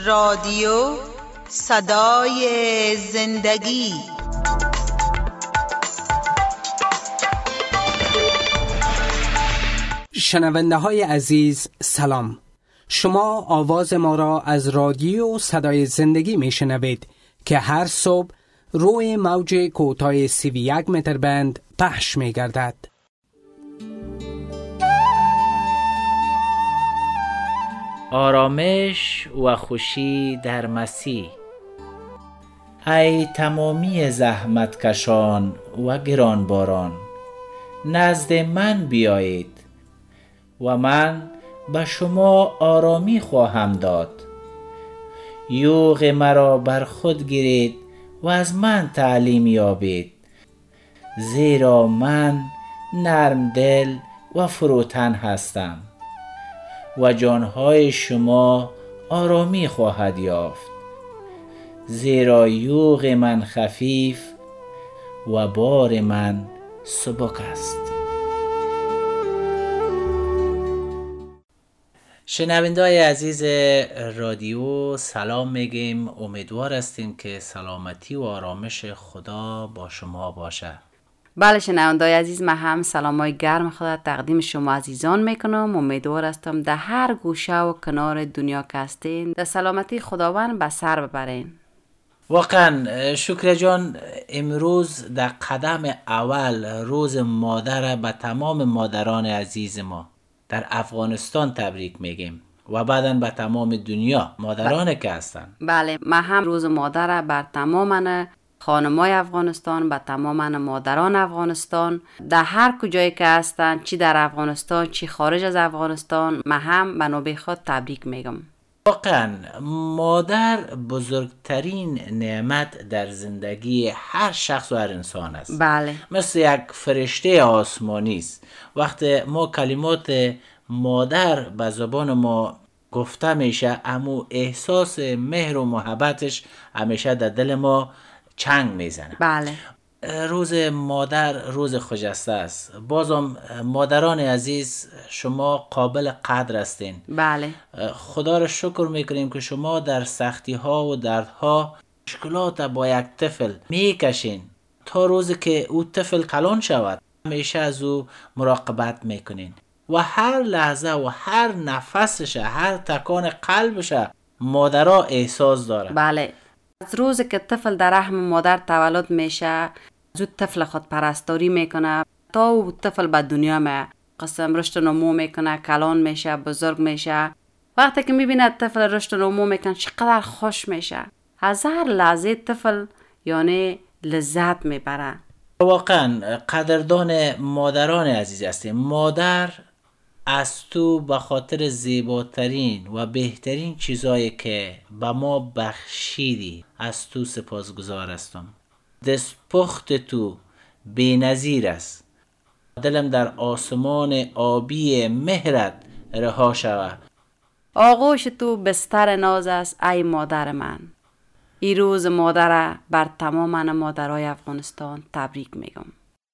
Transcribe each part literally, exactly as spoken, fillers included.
رادیو صدای زندگی. شنونده های عزیز سلام. شما آواز ما را از رادیو صدای زندگی می شنوید که هر صبح روی موج کوتاه سی و یک متر بند پخش می گردد. آرامش و خوشی در مسیح. ای تمامی زحمت کشان و گرانباران، نزد من بیایید و من به شما آرامی خواهم داد. یوغ مرا بر خود گیرید و از من تعلیم یابید، زیرا من نرم دل و فروتن هستم و جانهای شما آرامی خواهد یافت، زیرا یوغ من خفیف و بار من سبک است. شنونده‌های عزیز رادیو سلام میگیم. امیدوار هستیم که سلامتی و آرامش خدا با شما باشه. بله شنونده‌های عزیز، من هم سلامای گرم خدا تقدیم شما عزیزان میکنم. امیدوار هستم در هر گوشه و کنار دنیا که هستین در سلامتی خداوند به سر ببرین. واقعا شکر جان، امروز در قدم اول روز مادر به تمام مادران عزیز ما در افغانستان تبریک میگیم و بعداً به تمام دنیا مادرانی که هستن. بله، من هم روز مادر بر تمام خانمای افغانستان، به تمام مادران افغانستان در هر کجایی که هستن، چی در افغانستان چی خارج از افغانستان، من هم به نوبه خود تبریک میگم. واقعا مادر بزرگترین نعمت در زندگی هر شخص و هر انسان است. بله، مثل یک فرشته آسمانی است. وقتی ما کلمات مادر به زبان ما گفته میشه، امو احساس مهر و محبتش همیشه در دل ما چنگ میزنه. بله، روز مادر روز خجسته است. بازم مادران عزیز، شما قابل قدر هستین. بله، خدا را شکر میکنیم که شما در سختی ها و دردها مشکلات با یک طفل میکشین تا روزی که او طفل کلان شود. همیشه از او مراقبت میکنین و هر لحظه و هر نفسش، هر تکان قلبش مادرها احساس داره. بله، از روزی که طفل در رحم مادر تولد میشه، زود طفل خود پرستاری میکنه تا او طفل به دنیا میاد. قسم رشد و نمو میکنه، کلان میشه، بزرگ میشه. وقتی که میبینه طفل رشد و نمو میکنه چقدر خوش میشه. از هر لحظه طفل یعنی لذت میبره. واقعا قدردان مادران عزیز هستیم. مادر از تو به خاطر زیباترین و بهترین چیزایی که به ما بخشیدی از تو سپاسگزار هستم. دستپخت تو بی‌نظیر است. دلم در آسمان آبی مهرت رها شود. آغوش تو بستر ناز است ای مادر من. این روز مادر بر تمام مادرای افغانستان تبریک میگم.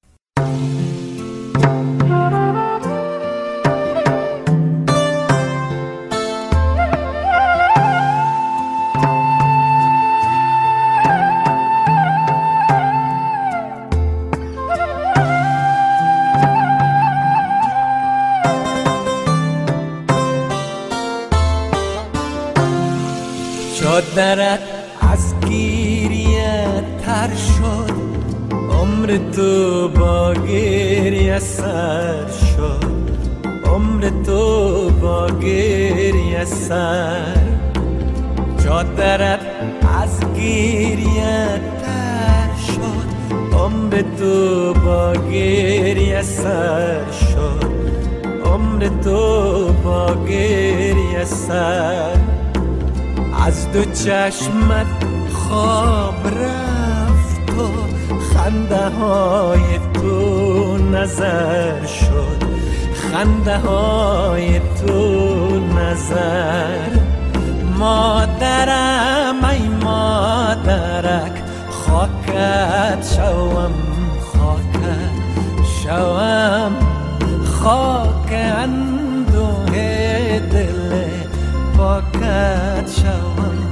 چادرت از گریه تر شد، عمر تو با گریه سر شد، عمر تو با گریه سر. چادرت از گریه تر شد، عمر تو با گریه سر شد، عمر تو با گریه سر. از دو چشمت خواب رفت و خنده های تو نظر شد، خنده های تو نظر. مادرم ای مادرک، خاکت شوم خاکت شوم، خاک اندوه دل پاکت شوم.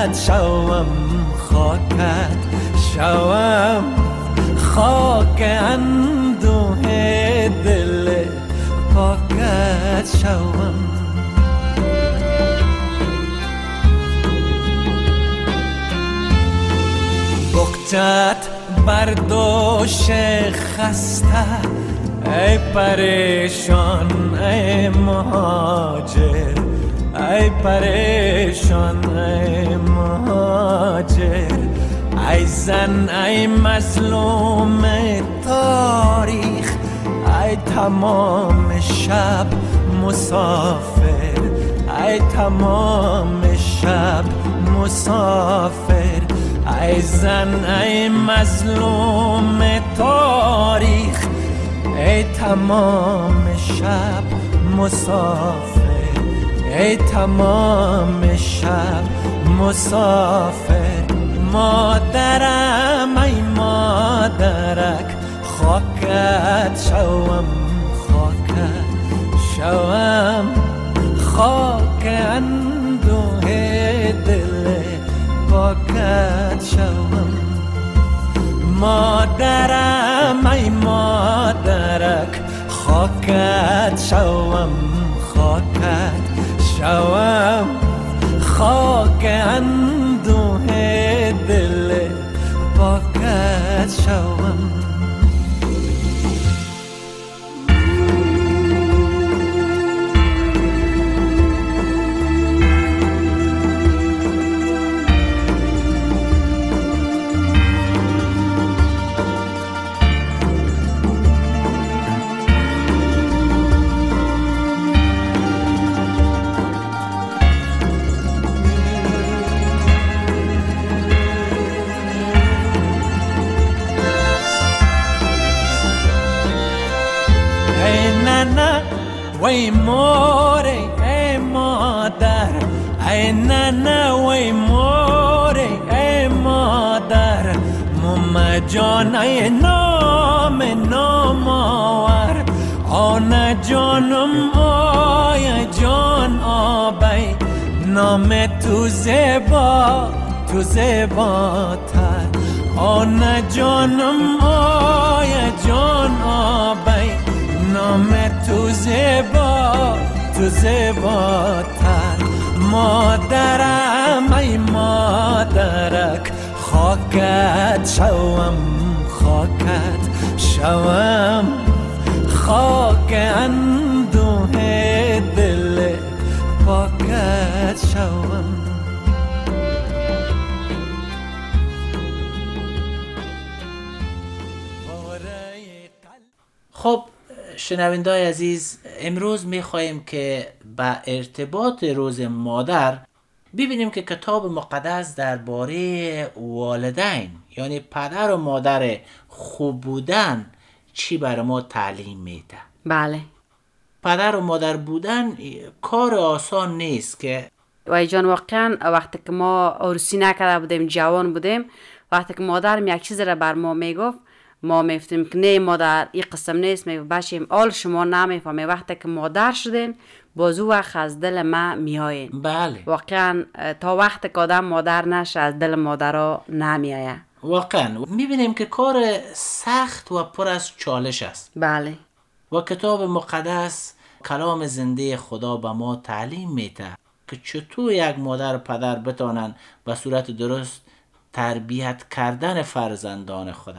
خاکت شوم خاکت شوم خاک اندوه دل پاکت شوم بغجت برداشت خسته ای پریشان ای مهاجر ای پریشان ای مهاجر ای زن ای مظلوم تاریخ ای تمام شب مسافر ای تمام شب مسافر ای زن ای مظلوم تاریخ ای تمام شب مسافر ای تمام شب مسافر مادرم ای مادرک خاکت شوم خاکت شوم خاک اندوه دل پاکت شوم مادرم ای مادرک خاکت شوم خاکت شوم خاک اندوه دل پاکت شوم وی موری ای مادر ای ننه وی موری ای مادر مم جان ای نام نام آور آن جانم آی جان آبی نام تو زیبا تو زیباتر آن جانم آی جان آبی نام تو زیبا تو زیباتر مادرم ای مادرک خاکت شوم خاکت شوم خاک اندوه دل پاکت شوم خب شنونده‌های عزیز، امروز می‌خواهیم که با ارتباط روز مادر ببینیم که کتاب مقدس درباره والدین یعنی پدر و مادر خوب بودن چی برای ما تعلیم میده. بله. پدر و مادر بودن کار آسان نیست که وای جان واقعا وقتی که ما عروسی نکرده بودیم جوان بودیم وقتی که مادرم یک چیز را بر ما میگفت ما میفتیم که نه مادر این قسم نیست میگفت باشیم آل شما نمیفهمه وقتی که مادر شدین بازو وقت از دل ما میایین. بله واقعا تا وقتی که آدم مادر نشه از دل مادرها نمیایه. واقعا میبینیم که کار سخت و پر از چالش است. بله. و کتاب مقدس کلام زنده خدا به ما تعلیم میده که چطور یک مادر و پدر بتانن به صورت درست تربیت کردن فرزندان خود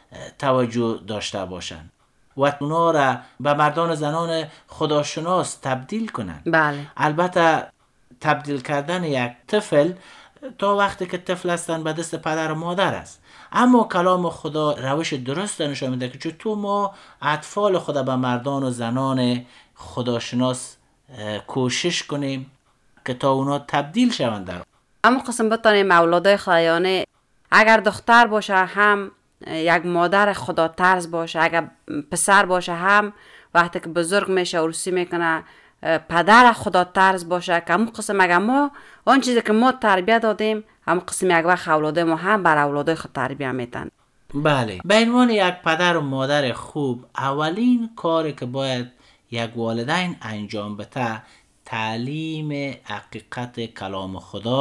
توجه داشته باشند و اونا را به مردان و زنان خداشناس تبدیل کنند. بله. البته تبدیل کردن یک طفل تا وقتی که طفل هستن به دست پدر و مادر است، اما کلام خدا روش درست نشان میده که چطور ما اطفال خدا به مردان و زنان خداشناس کوشش کنیم که تا اونا تبدیل شوند. در اما قسم بتانیم اولادای خدایانه اگر دختر باشه هم یک مادر خدا ترز باشه، اگر پسر باشه هم وقتی که بزرگ میشه عروسی میکنه پدر خدا ترز باشه که همون قسم اگر ما آن چیزی که ما تربیت دادیم همون قسم یک وقت اولادای ما هم بر اولادای خود تربیت میتن. بله، به عنوان یک پدر و مادر خوب اولین کاری که باید یک والدین انجام بده تعلیم حقیقت کلام خدا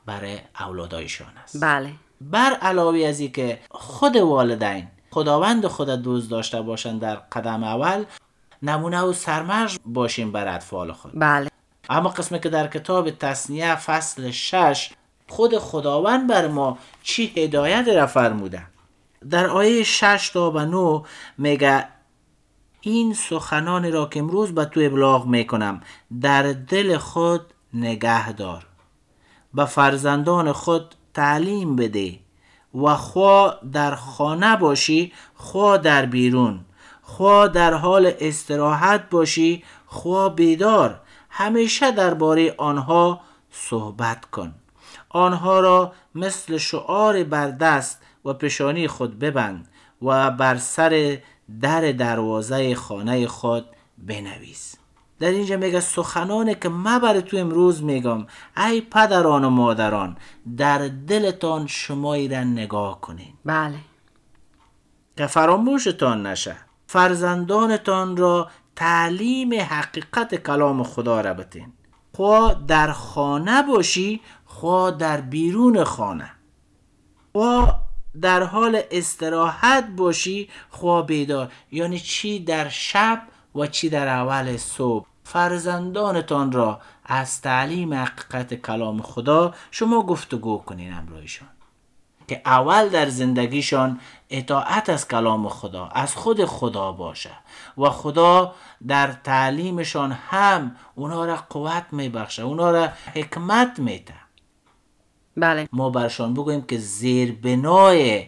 برای اولادایشان است. بله. بر علاوه از این که خود والدین خداوند خود دوست داشته باشند در قدم اول، نمونه و سرمشق باشیم بر اطفال خود. بله. اما قسمی که در کتاب تثنیه فصل شش خود خداوند بر ما چی هدایت را فرموده. در آیه شش تا به نه میگه این سخنانی را که امروز به تو ابلاغ میکنم در دل خود نگه دار، به فرزندان خود تعلیم بده و خواه در خانه باشی خواه در بیرون، خواه در حال استراحت باشی خواه بیدار، همیشه درباره آنها صحبت کن. آنها را مثل شعار بر دست و پیشانی خود ببند و بر سر در دروازه خانه خود بنویس. در اینجا میگه سخنانی که من بر تو امروز میگم ای پدران و مادران در دلتان شمایی را نگاه کنین. بله. که فراموشتان نشه. فرزندانتان را تعلیم حقیقت کلام خدا را بتین، خواه در خانه باشی خواه در بیرون خانه، خواه در حال استراحت باشی خواه بیدار. یعنی چی در شب و چی در اول صبح. فرزندانتان را از تعلیم حقیقت کلام خدا شما گفتگو کنین امرویشان، که اول در زندگیشان اطاعت از کلام خدا از خود خدا باشه و خدا در تعلیمشان هم اونا را قوت میبخشه، اونا را حکمت میده. بله. ما برشان بگوییم که زیربنای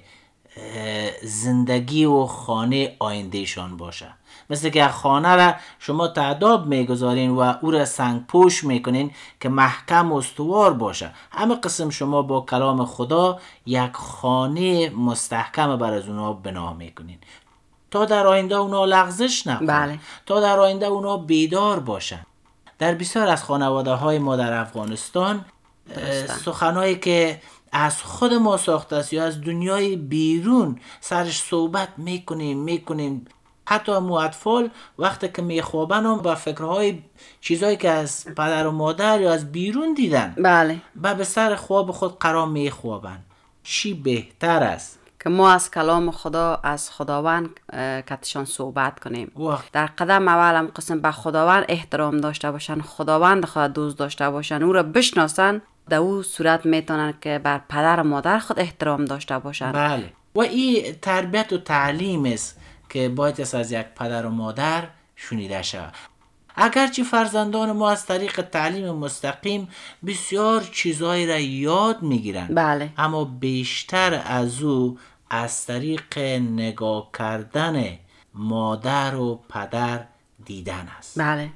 زندگی و خانه آیندهشان باشه. مثل که خانه را شما تعداب میگذارین و او را سنگ پوش میکنین که محکم و استوار باشه. همه قسم شما با کلام خدا یک خانه مستحکم بر از اونا بنا میکنین تا در آینده اونا لغزش نکنن. بله. تا در آینده اونا بیدار باشن. در بسیار از خانواده های ما در افغانستان سخنایی که از خود ما ساخته است یا از دنیای بیرون سرش صحبت میکنیم میکنیم حتی مو اطفال وقتی که میخوابن هم با فکرهای چیزایی که از پدر و مادر یا از بیرون دیدن بله با به سر خواب خود قرار میخوابن. چی بهتر است که ما از کلام خدا از خداوند کتشان صحبت کنیم. وقت. در قدم اول هم قسم به خداوند احترام داشته باشن، خداوند خود دوست داشته باشن، او را بشناسن، در او صورت میتونن که بر پدر و مادر خود احترام داشته باشن. بله. و این تربیت و تعلیم است که باید از یک پدر و مادر شنیده شود. اگرچه فرزندان ما از طریق تعلیم مستقیم بسیار چیزایی را یاد میگیرن، بله. اما بیشتر از او از طریق نگاه کردن مادر و پدر دیدن است. بله.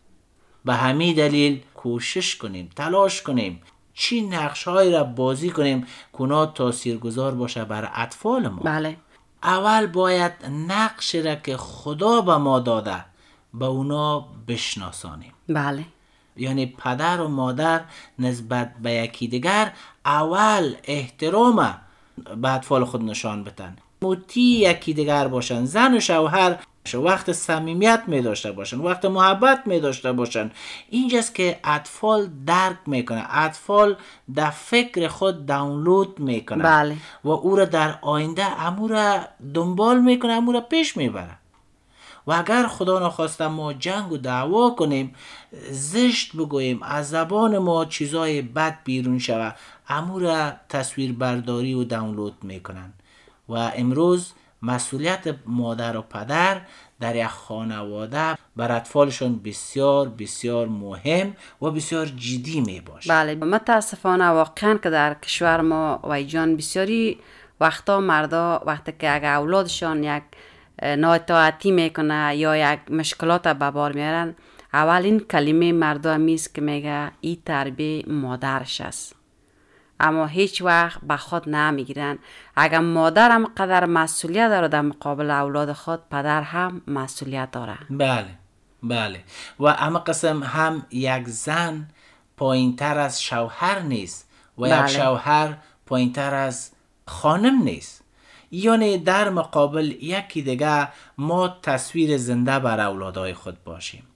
به همین دلیل کوشش کنیم، تلاش کنیم چی نقش‌هایی را بازی کنیم که اونا تاثیرگذار باشه بر اطفال ما. بله. اول باید نقش را که خدا به ما داده به اونا بشناسانیم. بله. یعنی پدر و مادر نسبت به یکی دیگر اول احترام به اطفال خود نشان بدن، مطیع یکی دیگر باشن، زن و شوهر وقت صمیمیت می داشته باشن، وقت محبت می داشته باشن. اینجاست که اطفال درک میکنه، اطفال در فکر خود دانلود میکنه. بله. و او را در آینده امو را دنبال میکنه، امو را پیش میبره. و اگر خدا نخواسته ما جنگ و دعوا کنیم، زشت بگوییم، از زبان ما چیزای بد بیرون شوه، امو را تصویر برداری و دانلود میکنن. و امروز مسئولیت مادر و پدر در یک خانواده بر اطفالشون بسیار بسیار مهم و بسیار جدی می باشه. بله. متاسفانه واقعا که در کشور ما و ایجان بسیاری وقتا مردا وقتی که اگه اولادشان یک نااطاعتی میکنه یا یک مشکلات به بار میارن، اولین کلمه مردا همیست که میگه ای تربیه مادرش است، اما هیچ وقت به خود نمیگیرن. اگر مادر هم قدر مسئولیت داره در مقابل اولاد خود، پدر هم مسئولیت داره. بله بله. و اما قسم هم یک زن پایین تر از شوهر نیست و بله. یک شوهر پایین تر از خانم نیست. یعنی در مقابل یکی دیگه ما تصویر زنده بر اولادای خود باشیم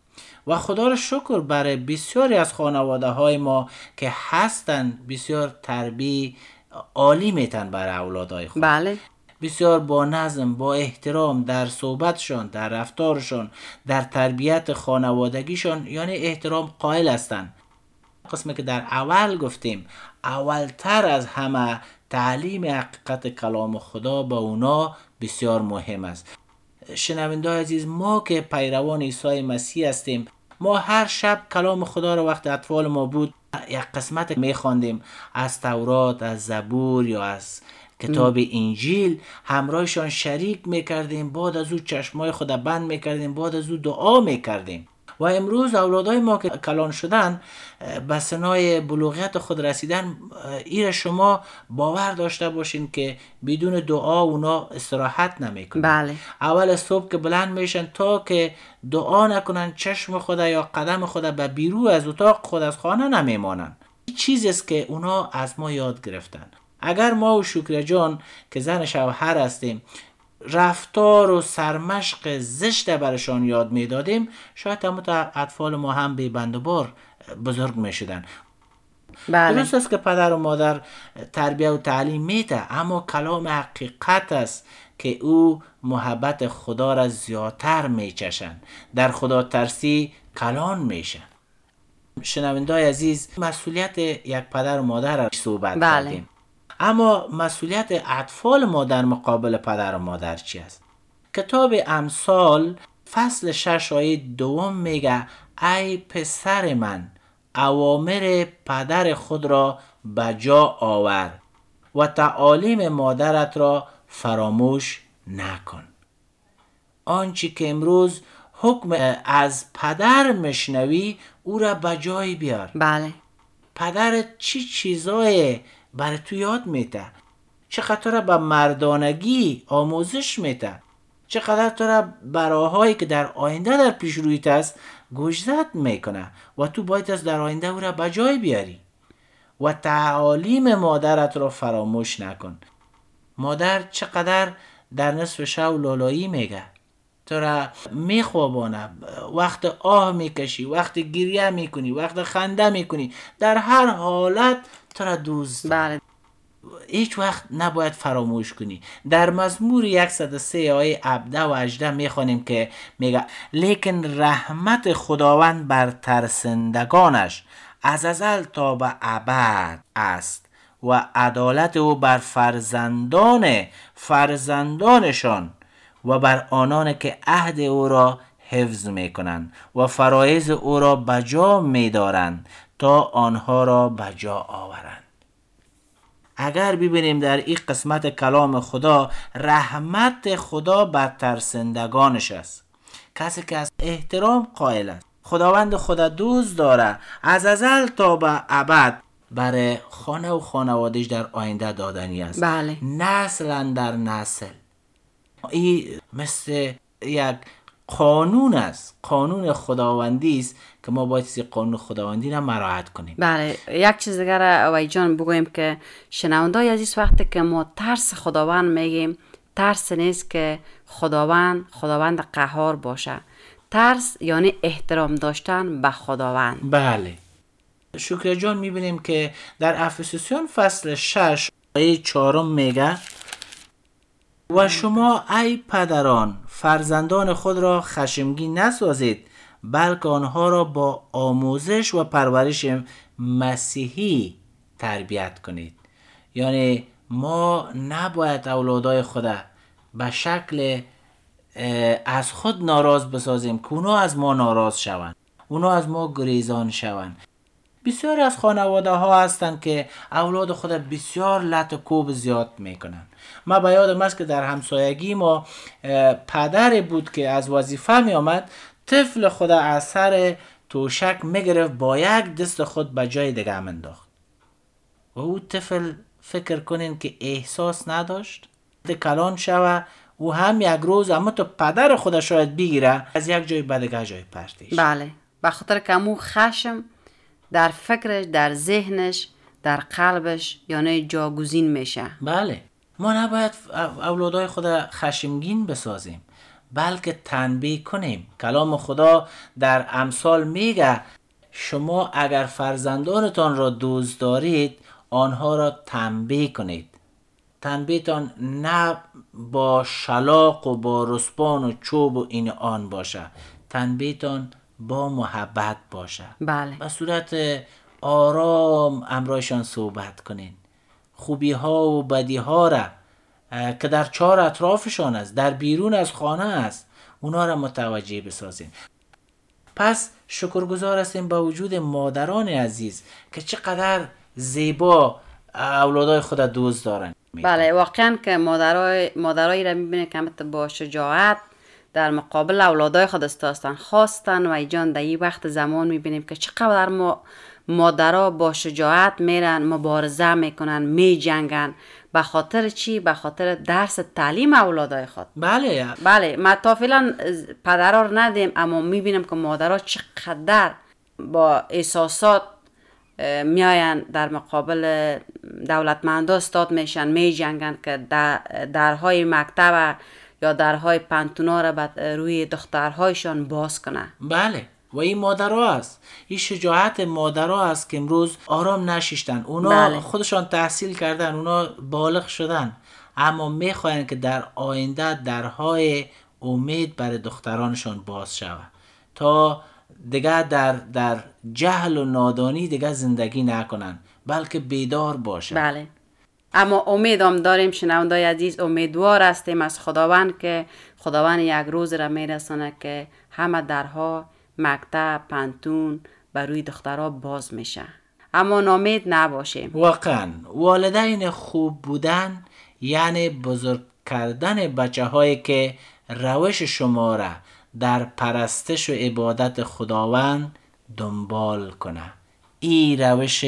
و خدا را شکر برای بسیاری از خانواده های ما که هستن بسیار تربیت عالی میتن برای اولادهای خود. بله. بسیار با نظم، با احترام در صحبتشان، در رفتارشان، در تربیت خانوادگیشان، یعنی احترام قائل هستند. قسمی که در اول گفتیم اولتر از همه تعلیم حقیقت کلام خدا به اونا بسیار مهم است. شنونده عزیز، ما که پیروان عیسی مسیح هستیم، ما هر شب کلام خدا رو وقت اطفال ما بود یک قسمت میخواندیم از تورات، از زبور یا از کتاب انجیل، همراهشان شریک میکردیم، بعد از او چشمای خود بند میکردیم، بعد از او دعا میکردیم. و امروز اولادای ما که کلان شدن، به سنای بلوغیت خود رسیدن، ایره شما باور داشته باشین که بدون دعا اونا استراحت نمیکنن. بله. اول صبح که بلند میشن تا که دعا نکنن چشم خود یا قدم خود به بیرون از اتاق خود از خانه نمیمانن. این چیزی است که اونا از ما یاد گرفتن. اگر ما و شکر جان که زن شوهر هستیم رفتار و سرمشق زشت برشان یاد میدادیم، شاید هم اطفال ما هم به بندبار بزرگ میشدن. بله. درست است که پدر و مادر تربیت و تعلیم میده، اما کلام حقیقت است که او محبت خدا را زیادتر میچشن، در خدا ترسی کلان میشن. شنونده‌های عزیز، مسئولیت یک پدر و مادر را صحبت بله. کردیم، اما مسئولیت اطفال ما در مقابل پدر و مادر چی است؟ کتاب امثال فصل شش آیه دوم میگه ای پسر من اوامر پدر خود را بجا آور و تعالیم مادرت را فراموش نکن. آنچه که امروز حکم از پدر مشنوی او را بجای بیار. بله. پدرت چی چیزای برای تو یاد میده؟ چقدر به مردانگی آموزش میده؟ چقدر تو را براهایی که در آینده در پیش رویت است گوشزد میکنه و تو باید از در آینده او را بجای بیاری. و تعالیم مادرت را فراموش نکن. مادر چقدر در نصف شب لالایی میگه، تو را میخوابانه، وقت آه میکشی، وقت گریه میکنی، وقت خنده میکنی، در هر حالت تو را دوست. بله. هیچ وقت نباید فراموش کنی. در مزمور صد و سه آیه هفده و هجده میخوانیم که میگه لیکن رحمت خداوند بر ترسندگانش از ازل تا به ابد است و عدالت او بر فرزندان فرزندانشان و بر آنان که عهد او را حفظ میکنند و فرایض او را بجا میدارند تا آنها را بجا آورند. اگر ببینیم در این قسمت کلام خدا، رحمت خدا بر ترسندگانش است، کسی که از احترام قائل است، خداوند خدا دوست داره، از ازل تا به ابد برای خانه و خانوادهش در آینده دادنی است. بله. نسل در نسل. این مثل یک قانون است، قانون خداوندی است که ما باید این قانون خداوندی را مراعات کنیم. بله. یک چیز دیگر اوای جان بگویم که شنوندای عزیز، وقتی که ما ترس خداوند میگیم، ترس نیست که خداوند خداوند قهار باشه. ترس یعنی احترام داشتن به خداوند. بله. شکر جان میبینیم که در افسوسیان فصل شش آیه چهارم میگه و شما ای پدران فرزندان خود را خشمگین نسازید، بلکه آنها را با آموزش و پرورش مسیحی تربیت کنید. یعنی ما نباید اولادای خود به شکل از خود ناراض بسازیم که اونا از ما ناراض شوند، اونا از ما گریزان شوند. بسیار از خانواده ها هستند که اولاد خود بسیار لط و کوب زیاد میکنن. ما به یادم است که در همسایگی ما پدر بود که از وظیفه می آمد، طفل خود از سر توشک میگرفت، با یک دست خود به جای دیگه منداخت و او طفل فکر کنین که احساس نداشت کلان شوه و هم یک روز اما تو پدر خود شاید بگیره از یک جای به دیگه جای پرتش. بله. به خاطر که امو خشم در فکرش، در ذهنش، در قلبش یعنی جاگزین میشه. بله. ما نباید اولادای خود خشمگین بسازیم، بلکه تنبیه کنیم. کلام خدا در امثال میگه شما اگر فرزندانتان را دوست دارید آنها را تنبیه کنید. تنبیهتان نه با شلاق و با رسپان و چوب و این آن باشه، تنبیهتان با محبت باشه. بله. به صورت آرام امرایشان صحبت کنین. خوبی ها و بدی ها را که در چهار اطرافشان است، در بیرون از خانه است، اونا را متوجه بسازین. پس شکرگزار هستیم با وجود مادران عزیز که چقدر زیبا اولادای خود دوست دارن. بله، واقعا که مادرای مادرایی را میبینه که همت با شجاعت در مقابل اولادای خود استاستن خواستن و ایجان در این وقت زمان میبینیم که چقدر ما مادرها با شجاعت میرن مبارزه میکنن، میجنگن. به خاطر چی؟ به خاطر درس تعلیم اولادای خود. بله بله، ما تا فعلا پدرها رو ندیم، اما میبینم که مادرها چقدر با احساسات میاین در مقابل دولتمندا استاد میشن، میجنگن که در درهای مکتب یا درهای پانتونا را به روی دخترهایشان باز کنه. بله، و این مادرها است، این شجاعت مادرها است که امروز آرام نشیشتن. اونا بله. خودشان تحصیل کردن، اونا بالغ شدن، اما میخواین که در آینده درهای امید برای دخترانشان باز شود تا دیگه در در جهل و نادانی دیگه زندگی نکنن، بلکه بیدار باشن. بله، اما امید هم داریم شنوندای عزیز، امیدوار هستیم از خداوند که خداوند یک روز را میرسانه که همه درها مکتب پانتون بر روی دخترها باز میشه، اما ناامید نباشیم. واقعا والدین خوب بودن یعنی بزرگ کردن بچه هایی که روش شما را در پرستش و عبادت خداوند دنبال کنه. این روش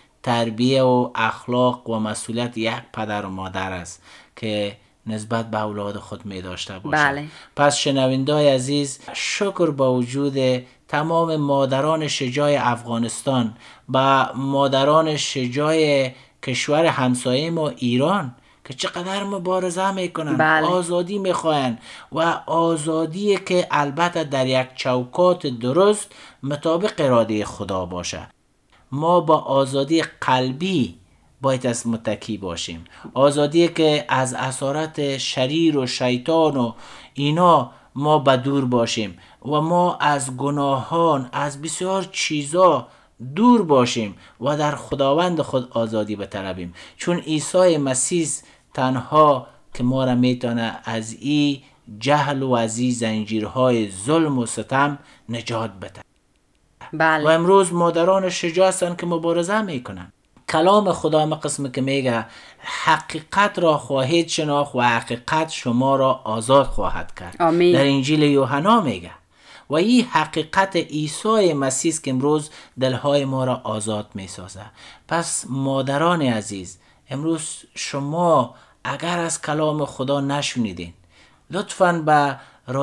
تربیه و اخلاق و مسئولیت یک پدر و مادر است که نسبت به اولاد خود می داشته باشه. بله. پس شنوندای عزیز، شکر با وجود تمام مادران شجاع افغانستان و مادران شجاع کشور همسایه ما ایران که چقدر مبارزه میکنن. بله. آزادی میخواین و آزادی که البته در یک چوکات درست مطابق اراده خدا باشه. ما با آزادی قلبی باید از متکی باشیم، آزادی که از اسارت شریر و شیطان و اینا ما بدور باشیم و ما از گناهان، از بسیار چیزا دور باشیم و در خداوند خود آزادی بطلبیم، چون عیسی مسیح تنها که ما را میتونه از این جهل و از این زنجیرهای ظلم و ستم نجات بده. بله. و امروز مادران شجاع هستن که مبارزه میکنن. کلام خدا هم قسم که میگه حقیقت را خواهید شناخت و حقیقت شما را آزاد خواهد کرد. آمین. در انجیل یوحنا میگه و این حقیقت عیسی مسیح که امروز دلهای ما را آزاد میسازه. پس مادران عزیز، امروز شما اگر از کلام خدا نشنیدین، لطفاً به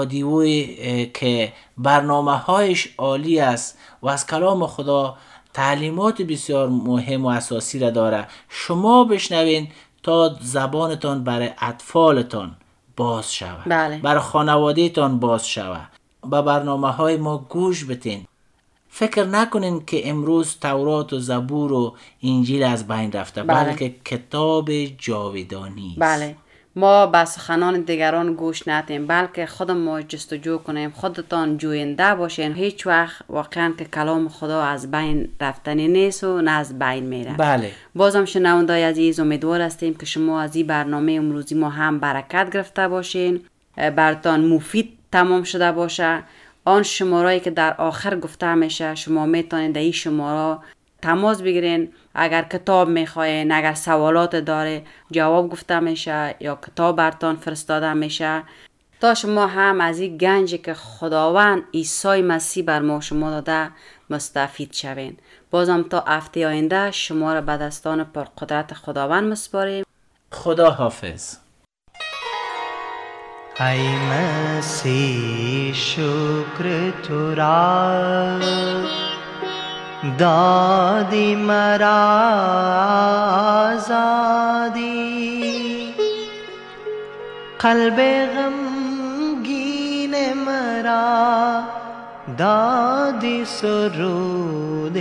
رادیوی که برنامه هایش عالی است و از کلام خدا تعلیمات بسیار مهم و اساسی را داره، شما بشنوین تا زبانتان برای اطفالتان باز شود. بله. برای خانوادهتان باز شود. به برنامه های ما گوش بتین. فکر نکنین که امروز تورات و زبور و انجیل از بین رفته. بله. بلکه کتاب جاودانی است. بله، ما به سخنان دیگران گوش ندیم، بلکه خود ما جستجو کنیم. خودتان جوینده باشین. هیچ وقت واقعا که کلام خدا از بین رفتنی نیست و نه از بین میره. بله. بازم شنوندای عزیز، امیدوار هستیم که شما از این برنامه امروزی ما هم برکت گرفته باشین، براتان مفید تمام شده باشه. آن شمارهایی که در آخر گفته میشه شما میتونید در این شماره تماس بگیرین. اگر کتاب میخواین، اگر سوالات داره، جواب گفته میشه یا کتاب براتان فرستاده میشه تا شما هم از این گنجی که خداوند عیسی مسیح بر ما شما داده مستفید شوین. بازم تا هفته آینده شما را به دستان پرقدرت خداوند مسپاریم. خدا حافظ. ای مسیح شکر تو را دادی مرا آزادی، قلب غمگین دادی سرود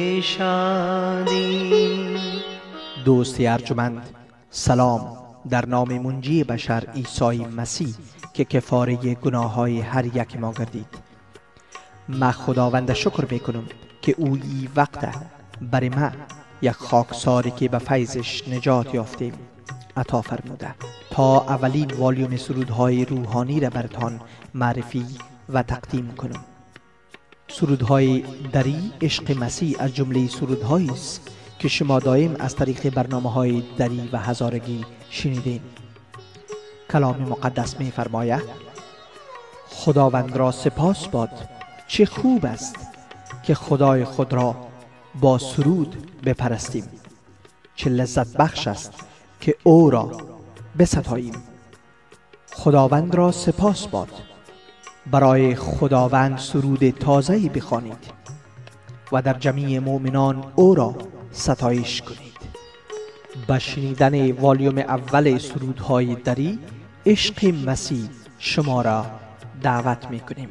شادی. دوستی ارجمند، سلام در نام منجی بشر عیسی مسیح که کفاره گناه های هر یک ما گردید. من خداوند شکر میکنم که او ای وقت برای ما یک خاکساری که به فیضش نجات یافتیم عطا فرموده تا اولین والیوم سرودهای روحانی را برتان معرفی و تقدیم کنم. سرودهای دری عشق مسیح از جمله سرودهایی است که شما دائم از طریق برنامه‌های دری و هزارگی شنیدین. کلام مقدس می فرماید خداوند را سپاس باد، چه خوب است که خدای خود را با سرود بپرستیم، چه لذت بخش است که او را بستاییم. خداوند را سپاس باد. برای خداوند سرود تازه‌ای بخوانید و در جمیع مؤمنان او را ستایش کنید. به شنیدن والیوم اول سرودهای دری عشق مسیح شما را دعوت می کنیم.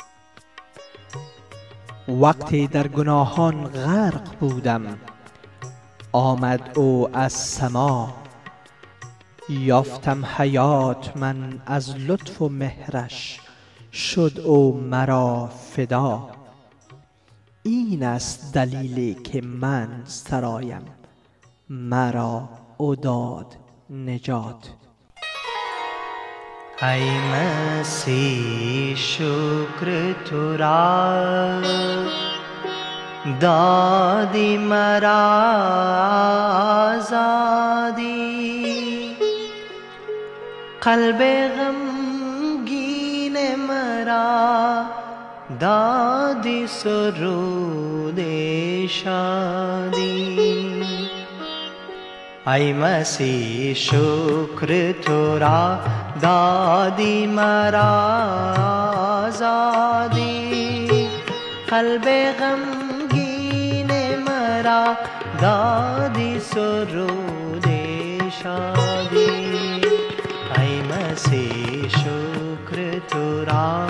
وقتی در گناهان غرق بودم آمد او از سما، یافتم حیات من از لطف و مهرش، شد او مرا فدا. این است دلیلی که من سرایم، مرا او داد نجات. ای مسیح شکر تو را، دادی مرا آزادی. قلب غمگین مرا دادی سرود شادی. ای مسیح شکر تو را، دادی مرا آزادی. قلب غمگین مرا دادی سرود شادی. ای مسیح شکر تو را.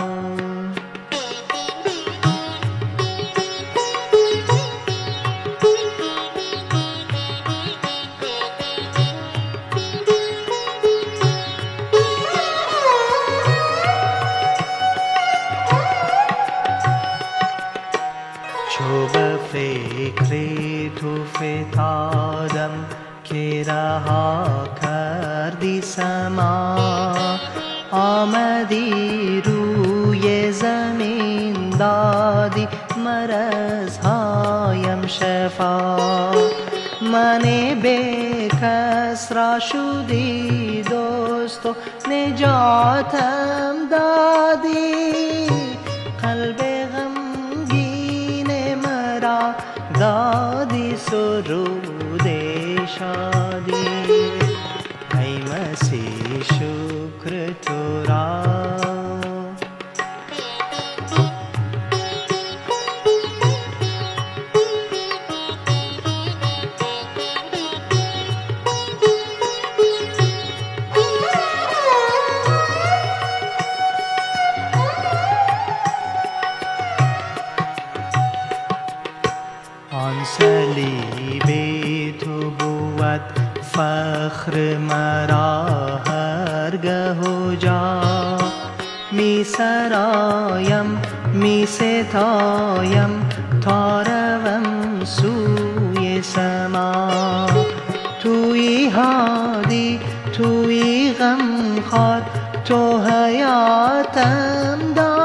چو به فکر تو فتادم که رها کردی سما، آمدی روی زمین دادی مرضهایم شفا. من بیکس را شدی دوست و نجاتم دادی. قلب غمگین مرا دادی سرود شادی. ای مسیح شکر تو را. آن صلیب تو بود فخر مرا هرگه و جا. می سرایم می ستایم تا روم سوی سما. توی هادی توی غمخوار، تو حیاتم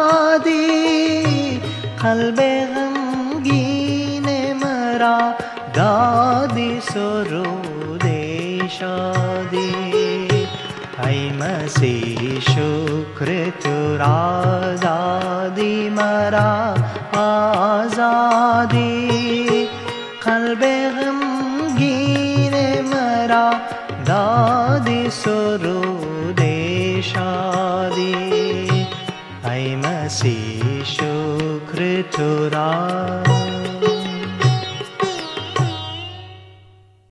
دادی. قلب غمگین مرا دادی سرود شادی. ای مسیح شکر تو را، دادی مرا آزادی. قلب غمگین مرا دادی سرود شادی. ای مسیح شکر تو را.